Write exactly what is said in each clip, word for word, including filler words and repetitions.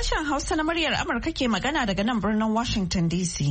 Sashen Hausa na muryar Amurka ke magana daga nan birnin Washington D C.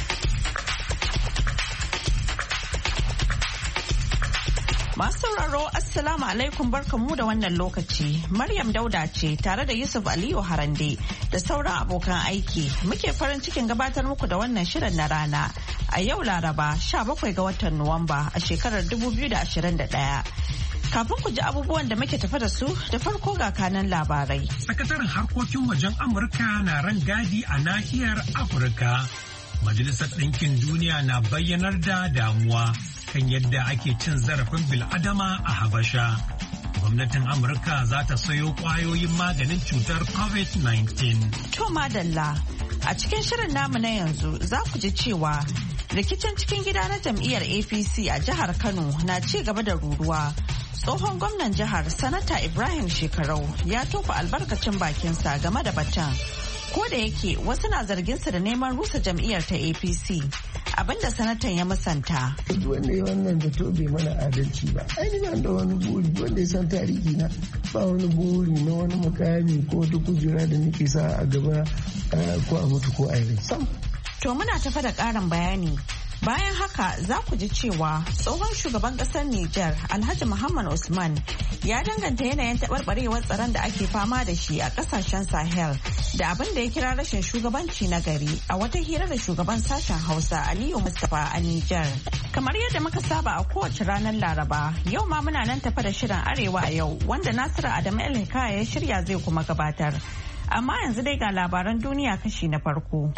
Masu sauraro Assalamu alaikum barkanmu da wannan lokaci. Maryam Dauda ce tare da Yusuf Aliyu Harande da sauran abokan aiki. Muke farin cikin gabatar muku da wannan shirin na rana a yau Laraba sha bakwai ga watan Nuwamba a shekarar dubu biyu da ashirin da ɗaya. Kafin ku ji abubuwan da muke tafa da su da farko ga kanan labarai. Sakataren harkokin wajen Amurka na ran gadi a nahiyar Afirka. Majalisar Ɗinkin Duniya na bayyanar da damuwa kan yadda ake cin zarafin bil'adama a Habasha. Gwamnatin Amurka za ta sayo ƙwayoyin maganin cutar covid nineteen. To madalla, a cikin shirin namu na yanzu za ku ji cewa rikicin cikin gida na jam'iyyar A P C a jihar Kano na ci gaba da ruruwa. Tsohon gwamnan jihar Sanata Ibrahim Shekarau ya tofa albarkacin bakinsa game da batun. Ko da yake wasu na zarginsa da neman rusa jam'iyyar ta A P C, abinda sanatan ya musanta. Wanda ya wannan da to bai mana adalci ba. Ai ba da wani buri wanda ya san tarihi na ba wani buri na wani mukami ko wata kujera da nake sa a gaba ko a mutu ko a yi sam. To muna tafa da ƙarin bayani. Bayan haka za ku ji cewa tsohon shugaban ƙasar Nijar Alhaji Muhammad Usman ya danganta yanayin taɓarɓarewar tsaron da ake fama da shi a ƙasashen Sahel da abin da ya kira rashin shugabanci na gari a wata hira da shugaban sashen Hausa Aliyu Mustapha a Nijar. Kamar yadda muka saba a kowace ranar Laraba, yau ma muna nan tafa da shirin Arewa a yau wanda Nasiru Adamu El Hikaya ya shirya zai kuma gabatar. Amma yanzu dai ga labaran duniya kashi na farko.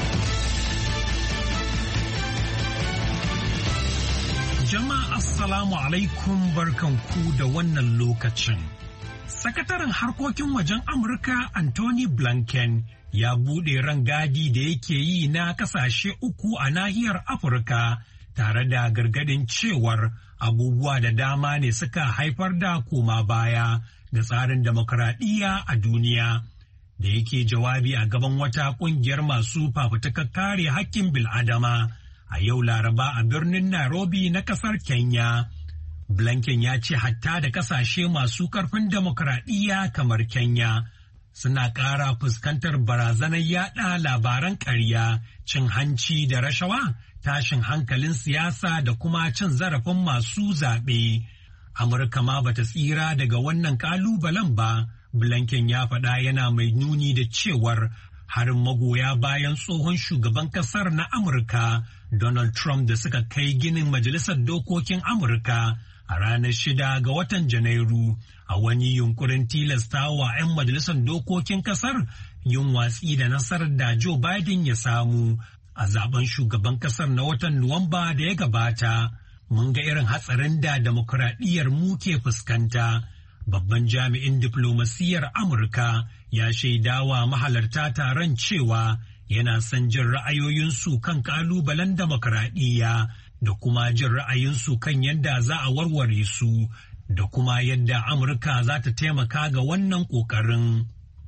Jama'a Assalamu alaikum barkanku da wannan lokacin. Sakataren harkokin wajen Amurka Anthony Blinken ya buɗe rangadi da yake yi na ƙasashe uku a nahiyar Afirka tare da gargadin cewar abubuwa da dama ne suka haifar da koma baya ga tsarin demokradiyya a duniya. Da yake jawabi a gaban wata ƙungiyar masu fafutukar kare haƙƙin bil'adama. A yau Laraba a birnin Nairobi na kasar Kenya. Blinken ya ce hatta da kasashe masu karfin demokradiyya kamar Kenya suna ƙara fuskantar barazanar yada labaran ƙarya, cin hanci da rashawa, tashin hankalin siyasa da kuma cin zarafin masu zaɓe. Amurka ma bata tsira daga wannan ƙalubalen ba. Blinken ya faɗa yana mai nuni da cewar harin magoya bayan tsohon shugaban kasar na Amurka Donald Trump da suka kai ginin Majalisar Dokokin Amurka a ranar shida ga watan Janairu a wani yunkurin tilastawa 'yan Majalisar Dokokin kasar yin watsi da nasarar da Joe Biden ya samu a zaben shugaban kasar na watan Nuwamba da ya gabata. Mun ga irin hatsarin da demokuraɗiyyar mu ke fuskanta. Babban jami'in diflomasiyyar Amurka ya shaidawa mahalarta taron cewa yana son jin ra'ayoyinsu kan kalubalen demokradiyya da kuma jin ra'ayinsu kan yadda za a warware su da kuma yadda Amurka za ta taimaka ga wannan ƙoƙarin.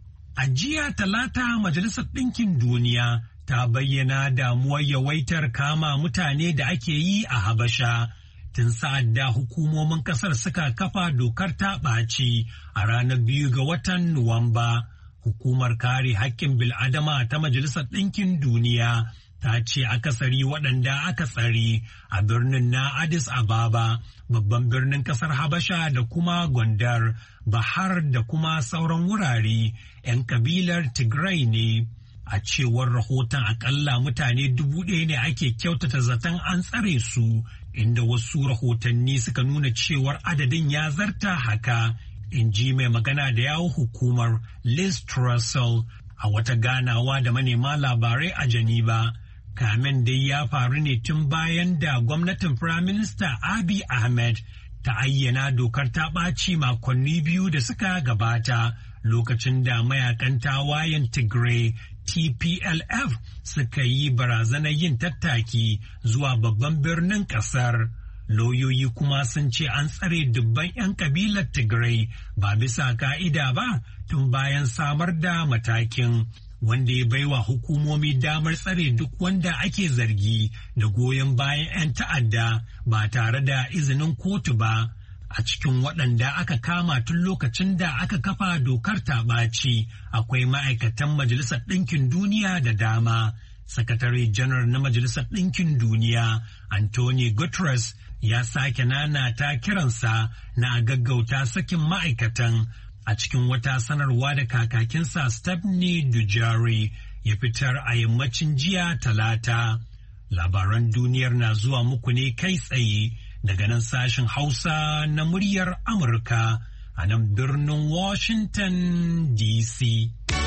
A jiya Talata Majalisar Ɗinkin Duniya ta bayyana damuwar yawaitar kama mutane da ake yi a Habasha. Tun sa'ad da hukumomin kasar suka kafa dokar ta ɓaci a ranar biyu ga watan Nuwamba. Hukumar kare haƙƙin bil'adama ta Majalisar Ɗinkin Duniya ta ce akasari waɗanda aka tsare a birnin na Addis Ababa, babban birnin kasar Habasha da kuma Gondar, Bahar da kuma sauran wurare 'yan kabilar Tigray ne. A cewar rahoton akalla mutane dubu ɗaya ne ake kyautata zaton an tsare su, inda wasu rahotanni suka nuna cewar adadin ya zarta haka, in ji mai magana da yawon hukumar Liz Trussell a wata ganawa da manema labarai a Geneva. Kamen dai ya faru ne tun bayan da gwamnatin Firaminista Abiy Ahmed ta ayyana dokar ta ɓaci makonni biyu da suka gabata lokacin da mayakan tawayen Tigray T P L F suka yi barazanar yin tattaki zuwa babban birnin kasar. Lauyoyi kuma sun ce an tsare dubban 'yan kabilar Tigray ba bisa ka'ida ba tun bayan samar da matakin, wanda ya baiwa hukumomi damar tsare duk wanda ake zargi da goyon bayan 'yan ta'adda ba tare da izinin kotu ba. A cikin waɗanda aka kama tun lokacin da aka kafa dokar taɓaci akwai ma'aikatan Majalisar Ɗinkin Duniya da dama. Sakatare Janar na Majalisar Ɗinkin Duniya, Anthony Guterres, ya sake nanata kiransa na gaggauta sakin ma'aikatan a cikin wata sanarwa da kakakinsa Stephanie Dujarric ya fitar a yammacin jiya Talata. Labaran duniyar na zuwa muku ne kai tsaye daga nan sashen Hausa na muryar Amurka a nan birnin Washington D C.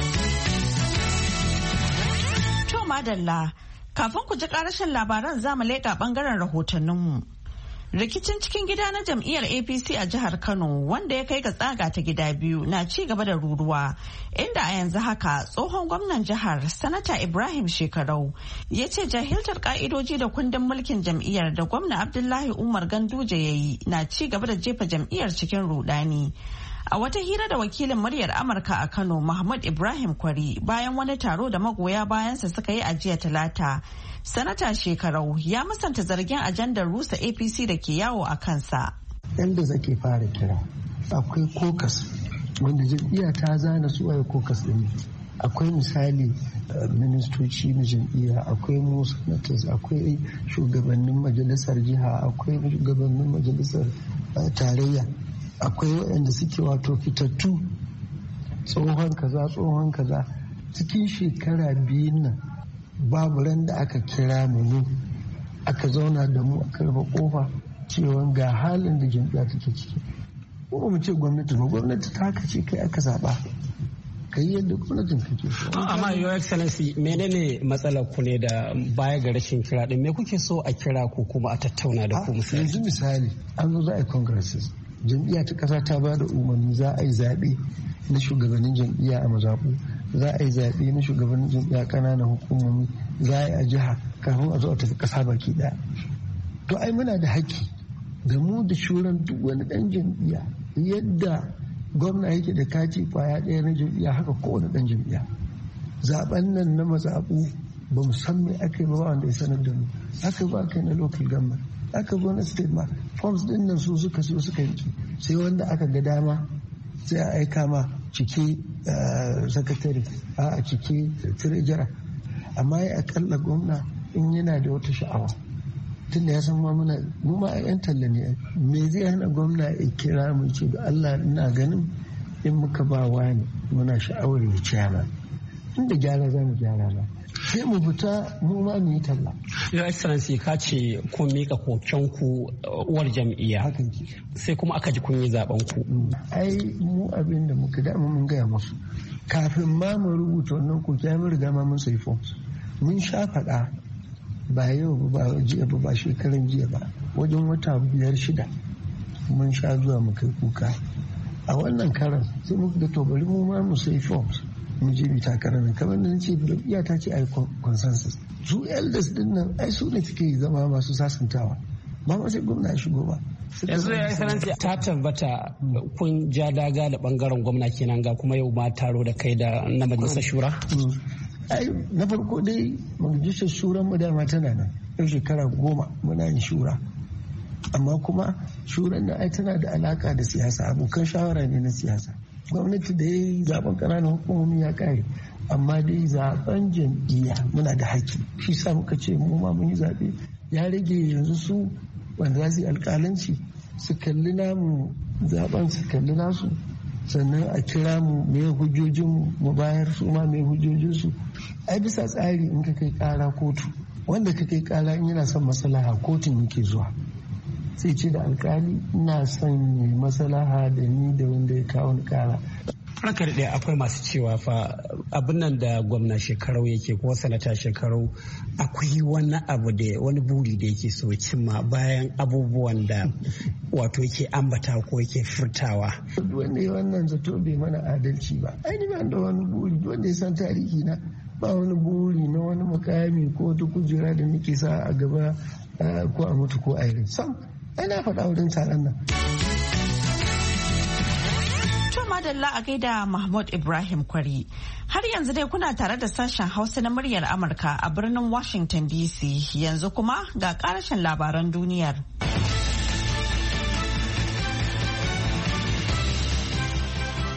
To madalla, kafin ku ji karashin labaran zamu leƙa ɓangaren rahotanninmu. Rikicin cikin gida na jam'iyyar A P C a jihar Kano wanda ya kai ga tsaga ta gida biyu na ci gaba da ruruwa, inda a yanzu haka tsohon gwamnan jihar Sanata Ibrahim Shekarau ya ce jahiltar ka'idoji da kundin mulkin jam'iyyar da gwamna Abdullahi Umar Ganduje ya yi na ci gaba da jefa jam'iyyar cikin rudani. A wata hira da wakilin muryar Amurka a Kano Mahmud Ibrahim Kwari bayan wani taro da magoya bayansa suka yi a jiya Talata, Sanata Shekarau ya musanta zargin ajandar rusa A P C da ke yawo a kansa. Yanda zake fara kira, akwai kokas wanda jam'iyya ta zana su waye kokas din. Akwai misali ministoci na jam'iyya, akwai mu senators, akwai shugabannin majalisar jiha, akwai shugabannin majalisar tarayya. Akwai waɗanda suke wato fitattu tsohon kaza tsohon kaza cikin shekara biyun nan babu ran da aka kira mu ne aka zauna da mu aka rufe kofa cewa ga halin da jam'iyya take ciki. Ko mu ce gwamnati ba gwamnati ta haka ce kai aka zaba kai yadda gwamnatin kake so. Amma your excellency menene matsalar ku ne da baya ga rashin kira din, me kuke so a kira ku kuma a tattauna da ku misali? Yanzu misali an zo za a yi congresses, jam'iyya ta kasa ta ba da umarni za a yi zaɓe na shugabannin jam'iyya a mazaɓu, za a yi zaɓe na shugabannin jam'iyya ƙananan hukumomi, za a yi a jiha kafin a zo a tafi ƙasa baki ɗaya. To ai muna da haƙƙi da mu da shuran duk wani ɗan jam'iyya, yadda gwamna yake da kati kwaya ɗaya na jam'iyya haka kowane ɗan jam'iyya. Zaɓen nan na mazaɓu ba mu san me aka yi ba wanda ya sanar da mu, aka ba kai na local government, aka zo na state ma forms din nan su suka so suka yi sai wanda aka ga dama sai a aika ma cike sakatare a cike tirejara. Amma ya akalla gwamna in yana da wata sha'awa tunda ya san ma muna mu ma yan talla ne, me zai hana gwamna ya kira mu ce da Allah ina ganin in muka ba wani muna sha'awar ya ciyama, inda gyara za mu gyara ba sai mu fita mu ma mu yi talla. Your excellency ka ce kun mika koken ku uwar jam'iyya sai kuma aka ji kun yi zaben ku. Ai mu abin da muka dama mun gaya musu kafin ma mu rubuta wannan koken mun riga ma mun sai forms, mun sha faɗa ba yau ba jiya ba ba shekaran jiya ba wajen wata biyar shida mun sha zuwa mu kai kuka. A wannan karan sai muka ga to bari mu ma mu sai forms mu je bi takarar nan kamar da nace iya ta ce ai consensus. Su elders din nan ai su ne suke zama masu sasantawa ba ma sai gwamna ya shigo ba. Yanzu ya excellency ta tabbata kun ja daga da bangaren gwamna kenan ga kuma yau ma taro da kai da na majalisar shura. Ai na farko dai majalisar shuran mu dama tana nan yau shekara goma muna yin shura, amma kuma shuran nan ai tana da alaka da siyasa, abokan shawara ne na siyasa. Gwamnati da ya yi zaben ƙananan hukumomi ya kare, amma dai zaben jam'iyya muna da haƙƙi, shi sa muka ce mu ma mun yi zaɓe. Ya rage yanzu su wanda za su yi alƙalanci su kalli namu zaben su kalli nasu, sannan a kira mu me hujjojin mu bayar su ma me hujjojinsu. Ai bisa tsari in ka kai ƙara kotu, wanda ka kai ƙara in yana son maslaha kotun yake zuwa sai ce da alkali ina son yi maslaha da ni da wanda ya kawo ni kara. Ranka da akwai masu cewa fa abin nan da gwamna Shekarau yake ko sanata Shekarau akwai wani abu da wani buri da yake so cimma bayan abubuwan da wato yake ambata ko yake furtawa. Wanda ya wannan zato bai mana adalci ba. Ai ni ba da wani buri, wanda ya san tarihi na ba wani buri na wani mukami ko wata kujera da nake sa a gaba ko a mutu ko a yi sam. Ai na faɗa wurin taron nan. Madalla a gaida Mahmud Ibrahim Kwari. Har yanzu dai kuna tare da sashen Hausa na muryar Amurka a birnin Washington D C. Yanzu kuma ga ƙarashin labaran duniyar.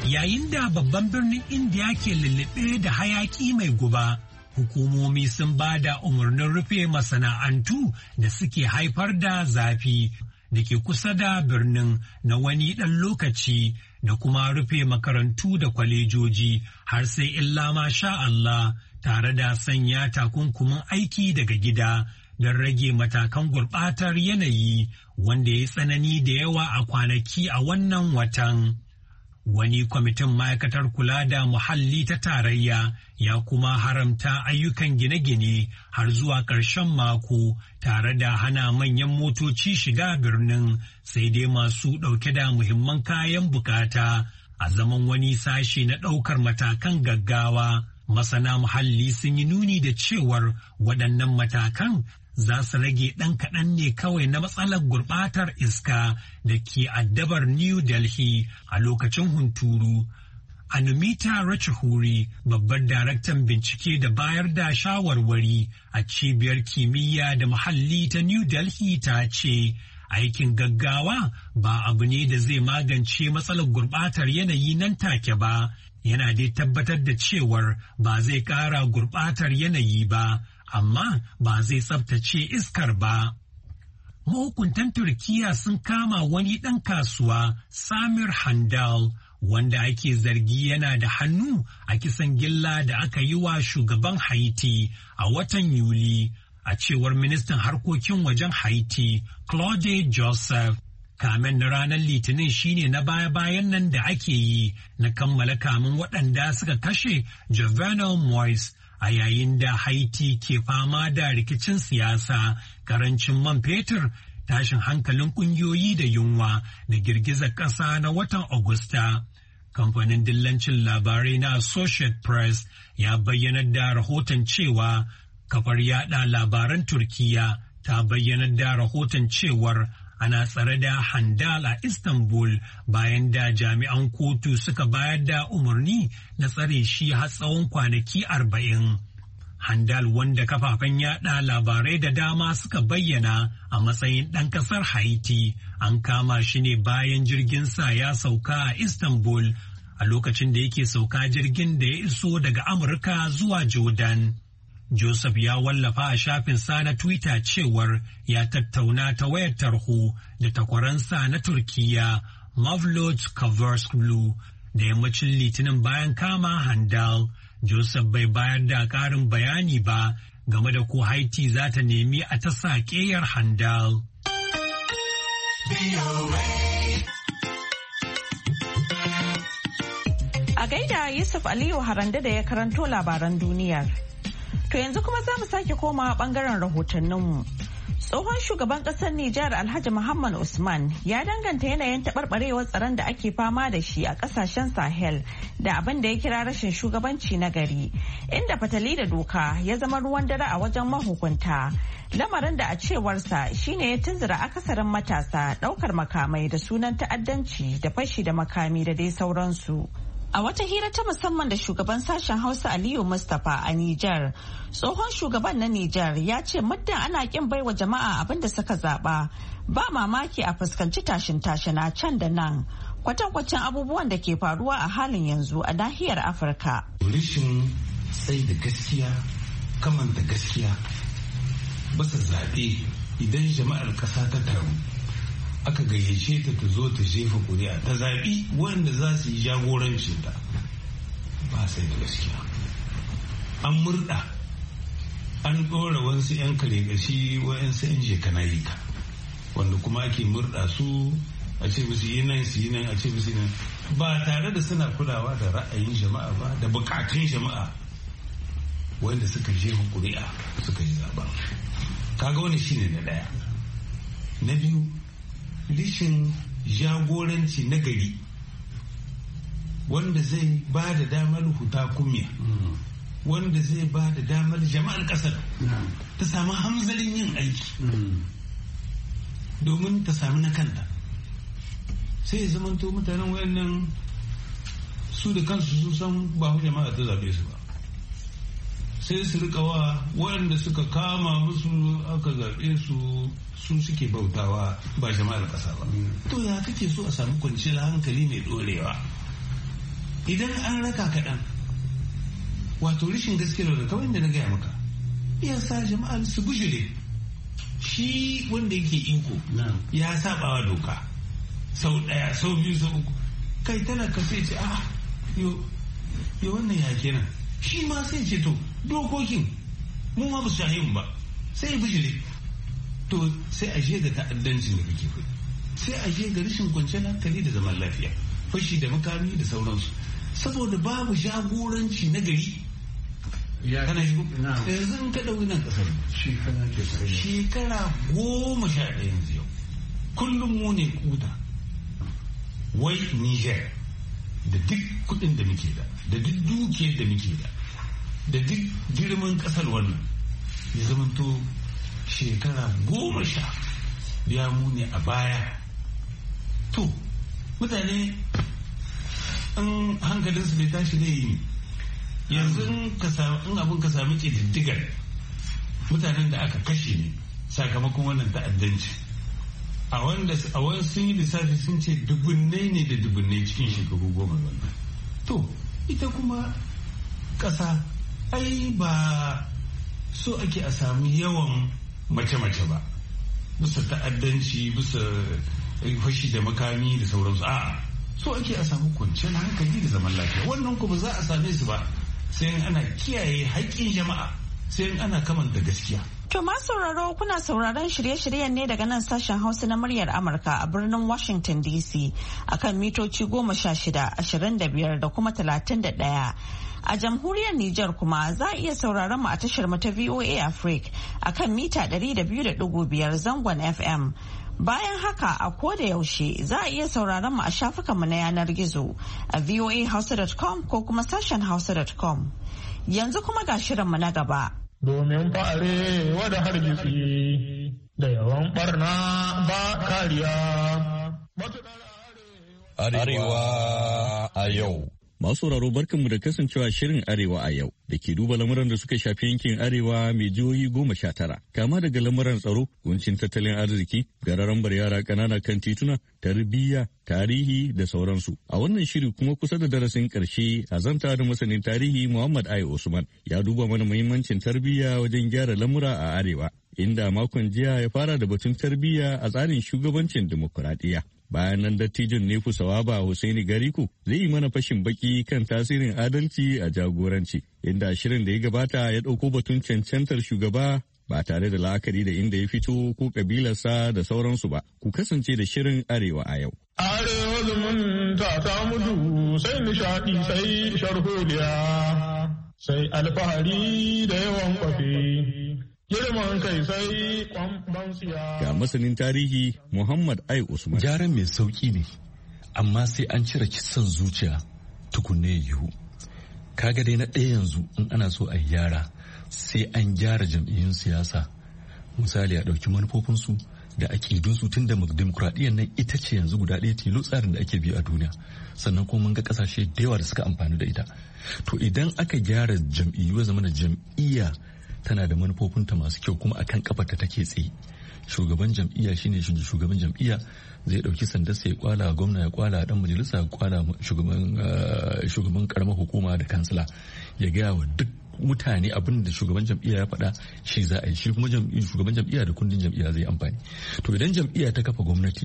Yayin da babban birnin India ke lullube da hayaki mai guba, hukumomi sun ba da umarnin rufe masana'antu da suke haifar da zafi da ke kusa da birnin na wani ɗan lokaci da kuma rufe makarantu da kwalejoji har sai illa ma sha Allah tare da sanya takunkumin aiki daga gida don rage matakan gurɓatar yanayi wanda ya tsanani da yawa a kwanaki a wannan watan. Wani kwamitin ma'aikatar kula da muhalli ta tarayya ya kuma haramta ayyukan gine-gine har zuwa ƙarshen mako tare da hana manyan motoci shiga birnin sai dai masu ɗauke da muhimman kayan bukata a zaman wani sashe na ɗaukar matakan gaggawa. Masana muhalli sun yi nuni da cewar waɗannan matakan za su rage ɗan kaɗan ne kawai na matsalar gurɓatar iska da ke addabar New Delhi a lokacin hunturu. Anumita Ratchahuri, babbar daraktan bincike da bayar da shawarwari a cibiyar kimiyya da muhalli ta New Delhi ta ce, aikin gaggawa ba abu ne da zai magance matsalar gurɓatar yanayi nan take ba, yana dai tabbatar da cewar ba zai ƙara gurɓatar yanayi ba. Amma ba zai tsabtace iskar ba. Mahukuntan Turkiyya sun kama wani ɗan kasuwa, Samir Handal, wanda ake zargi yana da hannu a kisan gilla da aka yi wa shugaban Haiti a watan Yuli, a cewar ministan harkokin wajen Haiti, Claude Joseph. Kamen na ranar Litinin shine na baya-bayan nan da ake yi na kammala kamun waɗanda suka kashe Jovenel Moise, a yayin da Haiti ke fama da rikicin siyasa, karancin man fetur, tashin hankalin ƙungiyoyi da yunwa da girgizar ƙasa na watan Agusta. Kamfanin dillancin labarai na Associated Press ya bayyana da rahoton cewa kafar yada labaran Turkiyya ta bayyana da rahoton cewar ana tsare da Handal a Istanbul bayan da jami'an kotu suka bayar da umarni na tsare shi har tsawon kwanaki arba'in. Handal, wanda kafafen yada labarai da dama suka bayyana a matsayin ɗan ƙasar Haiti, an kama shi ne bayan jirginsa ya sauka a Istanbul a lokacin da yake sauka jirgin da ya iso daga Amurka zuwa Jordan. Joseph ya wallafa a shafinsa na Twitter cewar ya tattauna ta wayar tarho da takwaransa na Turkiyya, Mevlut Cavusoglu, da yammacin Litinin bayan kama Handal. Joseph bai bayar da ƙarin bayani ba game da ko Haiti za ta nemi a ta sa ƙeyar Handal. A gaida Yusuf Aliyu Harande da ya karanto labaran duniyar. To yanzu kuma za mu sake komawa bangaren rahotanninmu. Tsohon shugaban kasar Nijar Alhaji Muhammad Usman ya danganta yanayin taɓarɓarewar tsaron da ake fama da shi a ƙasashen Sahel da abin da ya kira rashin shugabanci na gari, inda fatali da doka ya zama ruwan dare a wajen mahukunta. Lamarin da a cewarsa shine ya tunzura akasarin matasa ɗaukar makamai da sunan ta'addanci da fashi da makami da dai sauransu. A wata hira ta musamman da shugaban sashen Hausa Aliyu Mustapha a Nijar, tsohon shugaban na Nijar ya ce muddin ana kin baiwa jama'a abin da suka zaba, ba mamaki a fuskanci tashin tashina can da nan, kwatankwacin abubuwan da ke faruwa a halin yanzu a nahiyar Afirka. Rishin sai da gaskiya, kamanta gaskiya, basa zaɓe idan jama'ar ƙasa ta taru. Aka gayyace ta ta zo ta jefa kuri'a ta zaɓi wanda za su yi jagorancinta, ba sai da gaskiya. An murɗa, an ɗora wasu 'yan kare gashi wa'yansu 'yan jekanayika wanda kuma ake murɗa su a ce musu yi nan su yi nan a ce musu nan ba tare da suna kulawa da ra'ayin jama'a ba da bukatun jama'a wanda suka jefa kuri'a suka yi zaɓa. Kaga wani shine na ɗaya. Na biyu, rishin jagoranci na gari wanda zai ba da damar huta kumya, wanda zai ba da damar jama'ar kasar ta samu hamzarin yin aiki domin ta sami na kanta. Sai ya zamanto mutanen wayannan su da kansu su san ba jama'a ta zabe su ba, sai su rika wa waɗanda suka kama musu aka zaɓe su su suke bautawa ba jama'ar ƙasa ba. To ya kake so a samu kwanciyar hankali mai ɗorewa idan an raka kaɗan wato rashin gaskiya da kawai da na gaya maka iya sa jama'a su bujire shi wanda yake iko ya sabawa doka sau ɗaya sau biyu sau uku kai talaka sai ce ah yo yo wannan ya kenan shi ma sai ce to dokokin mu ma ba su shahin ba sai bujire to sai a je ga ta'addancin da kake faɗi sai a je ga rashin kwanciyar hankali da zaman lafiya fashi da makami da sauransu saboda babu jagoranci na gari kana shi yanzu in ka ɗauki nan ƙasar shekara goma sha ɗaya yanzu yau kullum mu ne kuta wai Niger da duk kuɗin da muke da da duk dukiyar da muke da da duk girman ƙasar wannan ya zamanto shekara goma sha biya mu ne a baya to mutane in hankalinsu bai tashi da yi yanzu in abin ka sami ƙididdigar mutanen da aka kashe ne sakamakon wannan ta'addanci a wanda a wani sun yi lissafi sun ce dubunnai ne da dubunnai cikin shekaru goma wannan to ita kuma ƙasa ai ba so ake a sami yawan mace-mace ba bisa ta'addanci bisa fashi da makami da sauransu a'a so ake a samu kwanciyar hankali da zaman lafiya wannan kuma za a same su ba sai ana kiyaye haƙƙin jama'a sai ana kamanta gaskiya. To ma sauraro kuna sauraron shirye-shiryen ne daga nan sashen Hausa na muryar Amurka a birnin Washington D C akan mitoci goma sha shida, ashirin da biyar da kuma talatin da ɗaya. A jamhuriyar Nijar kuma za a iya sauraron mu a tashar mu ta V O A Africa akan mita ɗari da biyu da ɗigo biyar zangon F M. Bayan haka a koda yaushe za a iya sauraron mu a shafukanmu na yanar gizo a voa hausa dot com ko kuma sashen hausa dot com. Yanzu kuma ga shirinmu na gaba. Domin fa'are wada hargitsi da yawan barna ba kariya. Arewa a yau. Masu sauraro barkanmu da kasancewa shirin Arewa a yau da ke duba lamuran da suka shafi yankin Arewa mai jihohi goma sha tara. Kama daga lamuran tsaro, kuncin tattalin arziki, gararambar yara ƙanana kan tituna, tarbiyya, tarihi da sauransu. A wannan shiri kuma kusa da darasin ƙarshe a zanta da masanin tarihi Muhammad Ai Usman ya duba mana muhimmancin tarbiyya wajen gyara lamura a Arewa. Inda makon jiya ya fara da batun tarbiyya a tsarin shugabancin dimokuraɗiyya. Bayan nan dattijin Nefu Sawaba Hussaini Gariku zai yi mana fashin baki kan tasirin adalci a jagoranci, inda shirin da ya gabata ya ɗauko batun cancantar shugaba ba tare da la'akari da inda ya fito ko kabilarsa da sauransu ba. Ku kasance da shirin Arewa a yau. Arewa zumunta ta mutu sai nishaɗi sai sharholiya sai alfahari da yawan kwafi. Girman kai sai kwamban siya. Ga masanin tarihi Muhammad Ai Usman. Gyaran mai sauki ne, amma sai an cire kisan zuciya tukunne yiwu. Kaga dai na ɗaya yanzu in ana so a gyara sai an gyara jam'iyyun siyasa. Misali a ɗauki manufofinsu da aƙidunsu tun da dimokuraɗiyyar nan ita ce yanzu guda ɗaya tilo tsarin da ake bi a duniya. Sannan kuma mun ga ƙasashe da yawa da suka amfani da ita. To idan aka gyara jam'iyyu zama da jam'iyya tana da manufofinta masu kyau kuma akan kafarta take tsaye. Shugaban jam'iyya shine shugaban jam'iyya zai dauki sandar sai ya kwala gwamna ya kwala dan majalisa ya kwala shugaban shugaban karamar hukuma da kansila ya gaya wa duk mutane abin da shugaban jam'iyya ya faɗa shi za a yi, shi kuma shugaban jam'iyya da kundin jam'iyya zai amfani. To idan jam'iyya ta kafa gwamnati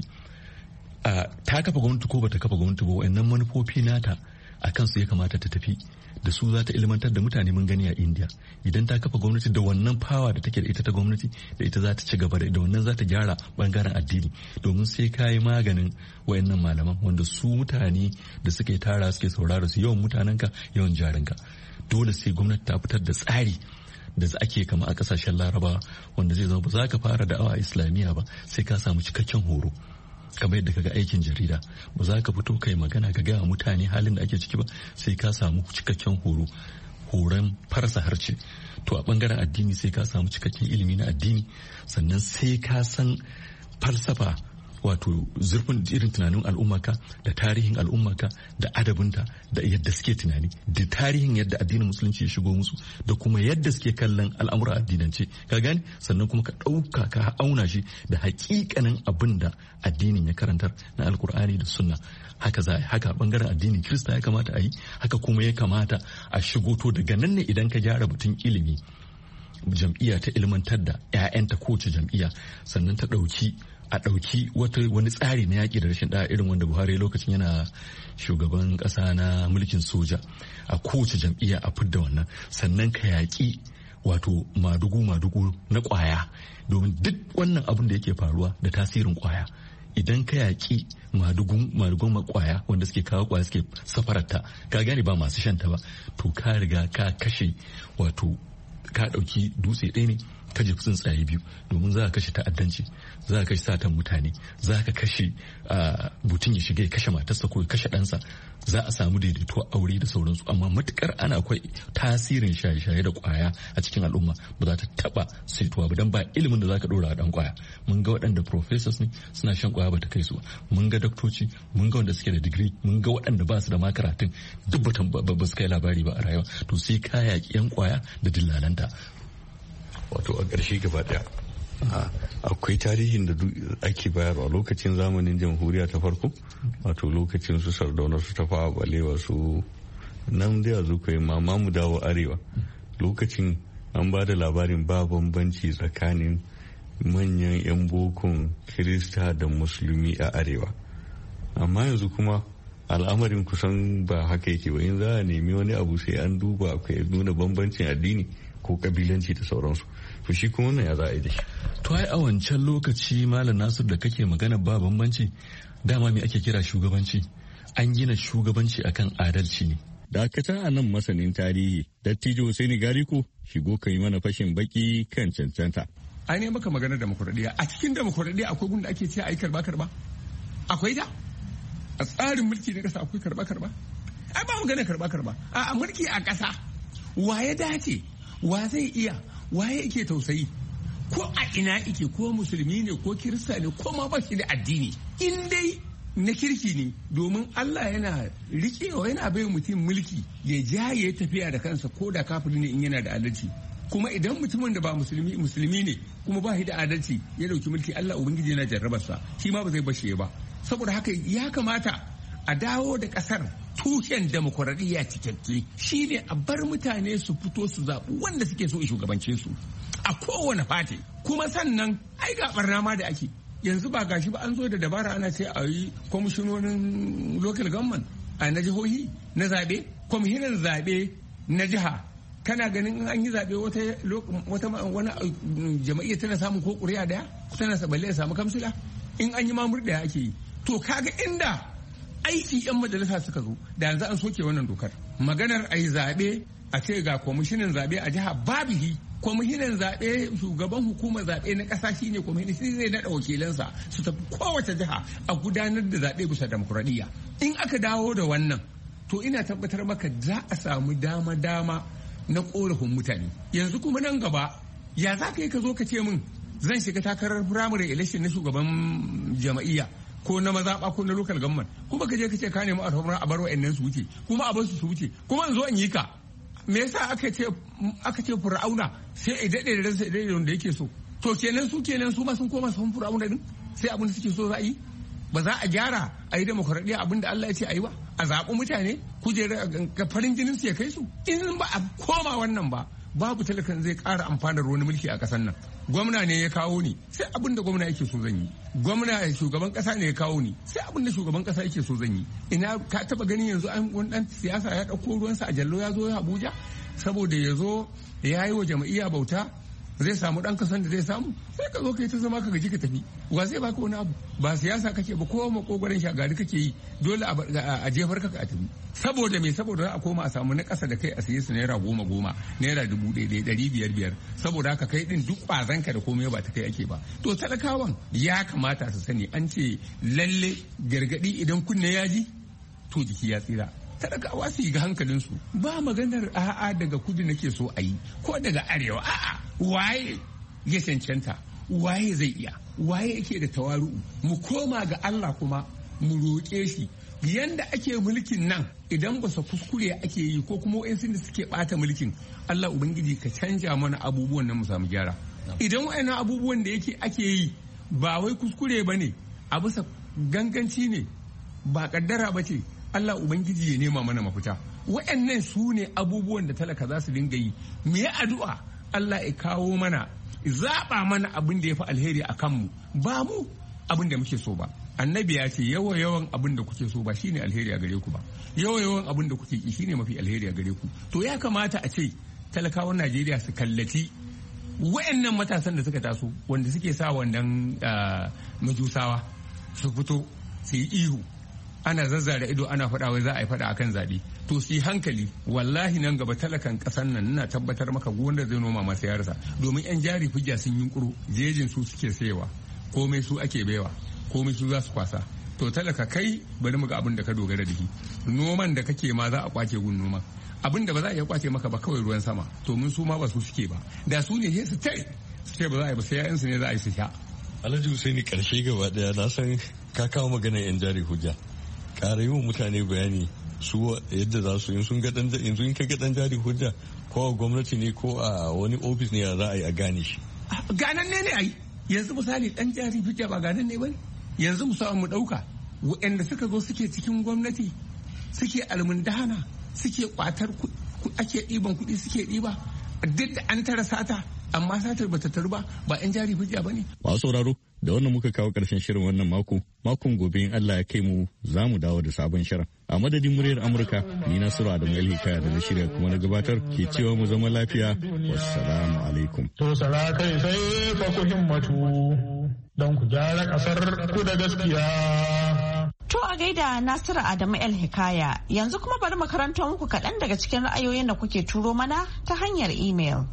ta kafa gwamnati ko bata kafa gwamnati ba wayannan manufofi nata a kansu ya kamata ta tafi da su za ta ilmantar da mutane. Mun gani a India idan ta kafa gwamnati da wannan fawa da take da ita ta gwamnati da ita za ta ci gaba da wannan za ta gyara bangaren addini, domin sai ka yi maganin wayannan malaman wanda su mutane da suke tara suke saurara su yawan mutanenka yawan jarinka. Dole sai gwamnati ta fitar da tsari da ake kama a kasashen Larabawa wanda zai zama ba za ka fara da'awa islamiyya ba sai ka samu cikakken horo. Kamar yadda kaga aikin jarida ba za ka fito kai magana ka gaya mutane halin da ake ciki ba sai ka samu cikakken horo horon farsa harce. To a bangaren addini sai ka samu cikakken ilimi na addini, sannan sai ka san falsafa wato zurfin irin tunanin al'ummarka da tarihin al'ummarka da adabinta da yadda suke tunani da tarihin yadda addinin musulunci ya shigo musu da kuma yadda suke kallon al'amura addinance ka gani sannan kuma ka ɗauka ka auna shi da hakikanin abin da addinin ya karantar na alkur'ani da sunna haka za haka bangaren addinin kirista ya kamata a yi haka kuma ya kamata a shigo to daga nan ne idan ka gyara batun ilimi jam'iyya ta ilmantar da 'ya'yanta kowace jam'iyya sannan ta ɗauki a ɗauki wani tsari na yaƙi da rashin ɗaya irin wanda Buhari lokacin yana shugaban ƙasa na mulkin soja a kowace jam'iyya a fidda wannan sannan ka yaƙi wato madugu-madugu na ƙwaya domin duk wannan abin da yake faruwa da tasirin ƙwaya idan ka yaƙi madugun madugun makwaya wanda suke kawo ƙwaya suke safararta ka gane ba masu shanta ba to ka riga ka kashe wato ka ɗauki dutse ɗaya ne ka jefi tsuntsaye biyu domin za ka kashe ta'addanci za ka kashe satan mutane za ka kashe mutum ya shiga ya kashe matarsa ko ya kashe ɗansa za a samu daidaito aure da sauransu amma matukar ana akwai tasirin shaye-shaye da kwaya a cikin al'umma ba za ta taba saituwa ba don ba ilimin da za ka ɗora a ɗan kwaya mun ga waɗanda professors ne suna shan kwaya ba ta kai su mun ga daktoci mun ga wanda suke da digiri mun ga waɗanda ba su da makaratun duk ba su kai labari ba a rayuwa to sai ka yaƙi yan kwaya da dillalanta. Wato a ƙarshe gaba ɗaya akwai tarihin da ake bayarwa lokacin zamanin jamhuriya ta farko wato lokacin su sardauna su tafa balewa su nan da yanzu kai mama mu dawo arewa lokacin an ba da labarin ba bambanci tsakanin manyan 'yan bokon kirista da musulmi a arewa amma yanzu kuma al'amarin kusan ba haka yake ba in za a nemi wani abu sai an duba akwai nuna bambancin addini ko kabilanci da sauransu to shi kuma wannan ya za a yi da shi. To ai a wancan lokaci malam Nasir da kake magana ba bambanci dama me ake kira shugabanci an gina shugabanci akan adalci ne. Dakata a nan masanin tarihi dattijo Husaini Gariko shigo ka yi mana fashin baki kan cancanta. Ai ne maka magana demokuraɗiyya a cikin demokuraɗiyya akwai gunda ake cewa ai karba karba akwai da a tsarin mulki na ƙasa akwai karba karba ai ba magana karba karba a mulki a ƙasa wa ya dace wa zai iya waye yake tausayi ko a ina ike ko musulmi ne ko kirista ne ko ma ba shi da addini in dai na kirki ne domin Allah yana riƙewa yana bai mutum mulki ya ja ya tafiya da kansa ko da kafiri ne in yana da adalci kuma idan mutumin da ba musulmi musulmi ne kuma ba shi da adalci ya dauki mulki Allah ubangiji yana jarrabarsa shi ma ba zai bashe ba saboda haka ya kamata a dawo da kasar tushen demokuraɗiyya cikakke shine a bar mutane su fito su zaɓi wanda suke so shugabance su a kowane fati kuma sannan ai ga barna ma da ake yanzu ba gashi ba an zo da dabara ana ce a yi kwamishinonin local government a na jihohi na zaɓe kwamishinan zaɓe na jiha kana ganin an yi zaɓe wata wata wani jama'iyya tana samun ko ƙuri'a daya tana saballe ya samu kamsila in an yi mamur daya ake yi to kaga inda aiki 'yan majalisa suka zo da yanzu an soke wannan dokar maganar a yi zaɓe a ce ga kwamishinan zaɓe a jiha babihi kwamishinan zaɓe shugaban hukumar zaɓe na ƙasa shine kwamishinan shi zai naɗa wakilansa su tafi kowace jiha a gudanar da zaɓe bisa demokuraɗiyya in aka dawo da wannan to ina tabbatar maka za a samu dama-dama na ƙorafin mutane yanzu kuma nan gaba ya za ka yi ka zo ka ce min zan shiga takarar firamare election na shugaban jama'iyya ko na mazaɓa ko na local government kuma ka je ka ce ka nemi alfarma a bar wa'annan su wuce kuma a bar su su wuce kuma in zo in yi ka me yasa aka ce aka ce fir'auna sai a daɗe da ransa da wanda yake so to kenan su kenan su ma sun koma sun fir'auna din sai abin da suke so za a yi ba za a gyara a yi demokuraɗiyya abin da Allah ya ce a yi ba a zaɓi mutane kujera ga farin jinin su ya kai su in ba a koma wannan ba babu talakan zai ƙara amfanar wani mulki a ƙasar nan gwamna ne ya kawo ni sai abin da gwamna yake so zan yi gwamna shugaban ƙasa ne ya kawo ni sai abin da shugaban ƙasa yake so zan yi ina ka taba ganin yanzu an wani dan siyasa ya ɗauko ruwansa a jallo ya zo ya Abuja saboda ya zo ya yi wa jam'iyya bauta zai samu ɗan kasan da zai samu sai ka zo kai ta zama ka gaji ka tafi wa zai baka wani abu ba siyasa kake ba ko makogoron shagari kake yi dole a jefar ka a tafi saboda me saboda a koma a samu na ƙasa da kai a siye su naira goma goma naira dubu ɗaya ɗari biyar biyar saboda haka kai din duk ƙwazon ka da komai ba ta kai ake ba to talakawan ya kamata su sani an ce lalle gargaɗi idan kunne ya ji to jiki ya tsira talakawa su yi ga hankalinsu ba maganar a'a daga kudu nake so a yi ko daga arewa a'a waye ya cancanta waye zai iya, waye yake da tawaru'u. Mu koma ga Allah kuma mu roƙe shi. Yanda ake mulkin nan idan ba su kuskure ake yi ko kuma wa'yansu da suke bata mulkin, Allah Ubangiji ka canja mana abubuwan nan mu samu gyara. Idan wa'yannan abubuwan da yake ake yi ba wai kuskure ba ne, a bisa ganganci ne, ba kaddara ba ce, Allah Ubangiji ya nema mana mafita. Wa'yannan su ne abubuwan da talaka za su dinga yi. Me ya addu'a Allah ya kawo mana, zaɓa mana abin da ya fi alheri a kanmu, ba mu abin da muke so ba. Annabi ya ce yawa yawan abin da kuke so ba shine alheri a gare ku ba, yawa yawan abin da kuke ki shine mafi alheri a gare ku. To ya kamata a ce talakawan Najeriya su kallaci wayannan matasan da suka taso wanda suke sa wannan majusawa su fito su yi ihu, ana zazzara ido ana faɗa wai za a yi faɗa akan zaɓe. To su yi hankali, wallahi nan gaba talakan ƙasar nan ina tabbatar maka wanda zai noma masa yarsa, domin yan jari hujja sun yi kuro jejin su suke sayewa, komai su ake baiwa, komai su za su kwasa. To talaka kai bari mu ga abin da ka dogara da shi. Noman da kake ma za a kwace gun noman, abin da ba za a iya kwace maka ba kawai ruwan sama, to mun su ma ba su suke ba, da su ne sai su tare su ce ba za a yi ba, sai yayan su ne za a yi su sha. Alhaji Husaini, karshe gaba daya na san ka kawo maganar yan jari hujja, ƙara yi wa mutane bayani su yadda za su in sun ga dan yanzu in ka ga dan jari hujja ko a gwamnati ne ko a wani ofis ne za a yi a gane shi. Ganan ne ne ai yanzu misali dan jari hujja ba ganan ne bane. Yanzu musamman mu ɗauka waɗanda suka zo suke cikin gwamnati suke almundana suke kwatar ake ɗiban kuɗi suke ɗiba, duk da an tara sata amma satar bata taru ba, ba 'yan jari hujja ba ne. Masu sauraro, da wannan muka kawo ƙarshen shirin wannan mako. Makon gobe in Allah ya kai mu za mu dawo da sabon shirin. A madadin muryar Amurka, ni Nasiru Adamu Hikaya da na shirya kuma na gabatar ke cewa mu zama lafiya. Wassalamu alaikum. To sala kai sai fa ku himmatu don ku gyara ƙasar ku da gaskiya. To a gaida Nasiru Adamu El Hikaya, yanzu kuma bari mu karanto muku kaɗan daga cikin ra'ayoyin da kuke turo mana ta hanyar imel.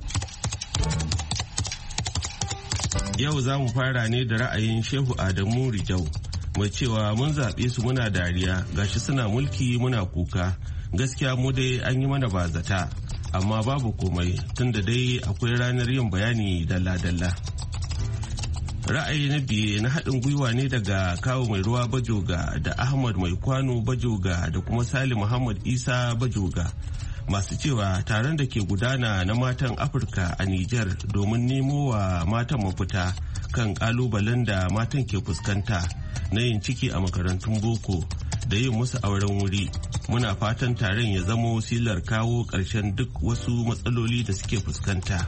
Yau za mu fara ne da ra'ayin Shehu Adamu Rijau mai cewa mun zaɓe su muna dariya gashi suna mulki muna kuka, gaskiya mu dai an yi mana bazata amma babu komai tunda dai akwai ranar yin bayani dalla-dalla. Ra'ayi na biye na haɗin gwiwa ne daga Kawu Mai Ruwa Bajoga da Ahmad Mai Kwano Bajoga da kuma Sali Muhammad Isa Bajoga, masu cewa taron da ke gudana na matan Afirka a Nijar domin nemo wa matan mafita kan kalubalen da matan ke fuskanta na yin ciki a makarantun boko da yin musu auren wuri. Muna fatan taron ya zamo silar kawo ƙarshen duk wasu matsaloli da suke fuskanta.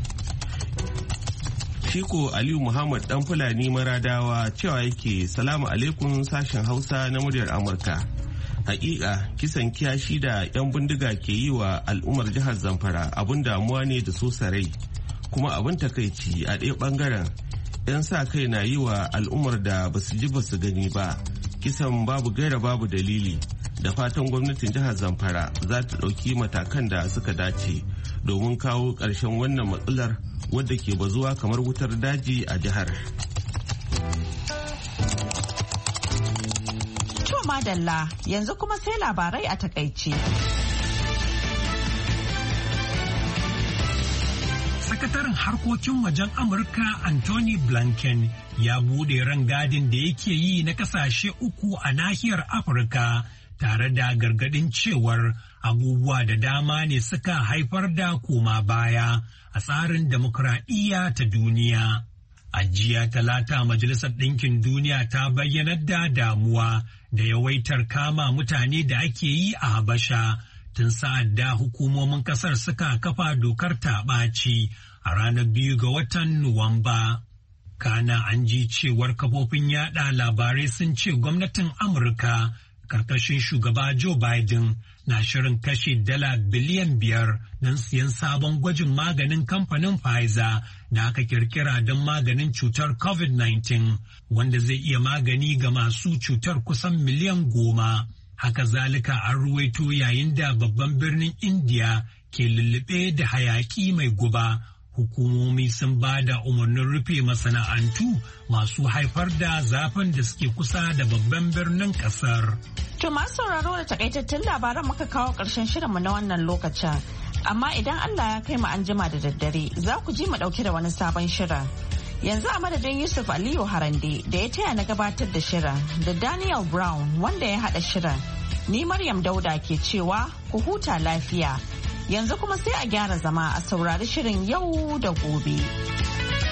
Shiko Aliyu Muhammad dan Fulani Maradawa cewa yake salamu alaikum sashen Hausa na muryar Amurka. Hakika kisan kiyashi da 'yan bindiga ke yi wa al'ummar jihar Zamfara abun damuwa ne da so sarai, kuma abin takaici a ɗaya ɓangaren 'yan sa kai na yi wa al'ummar da basu ji basu gani ba kisan babu gaira babu dalili. Da fatan gwamnatin jihar Zamfara za ta ɗauki matakan da suka dace domin kawo ƙarshen wannan matsalar wadda ke bazuwa kamar wutar daji a jihar. Madalla, yanzu kuma sai labarai a takaice. Sakataren harkokin wajen Amurka Anthony Blinken ya bude rangadin da yake yi na kasashe uku a nahiyar Afirka tare da gargadin cewar abubuwa da dama ne suka haifar da koma baya a tsarin demokradiyya ta duniya. A jiya Talata, Majalisar Ɗinkin Duniya ta bayyanar da damuwa da yawaitar kama mutane da ake yi a Habasha tun sa'ad da hukumomin kasar suka kafa dokar ta ɓaci a ranar biyu ga watan Nuwamba. Kana an ji cewar kafofin yada labarai sun ce gwamnatin Amurka karkashin shugaba Joe Biden na shirin kashe dala biliyan biyar don siyan sabon gwajin maganin kamfanin Pfizer da aka kirkira don maganin cutar covid nineteen wanda zai iya magani ga masu cutar kusan miliyan goma. Haka zalika an ruwaito yayin da babban birnin India ke lullube da hayaki mai guba. Hukumomi sun ba da umarnin rufe masana'antu masu haifar da zafin da suke kusa da babban birnin kasar. To masu sauraro da takaitattun labaran muka kawo ƙarshen shirinmu na wannan lokacin. Amma idan Allah ya kai mu an jima da daddare za ku ji mu ɗauke da wani sabon shirin. Yanzu a madadin Yusuf Aliyu Harande da ya taya na gabatar da shirin da Daniel Brown wanda ya haɗa shirin. Ni Maryam Dauda ke cewa ku huta lafiya. Yanzu kuma sai a gyara zama a saurari shirin yau da gobe.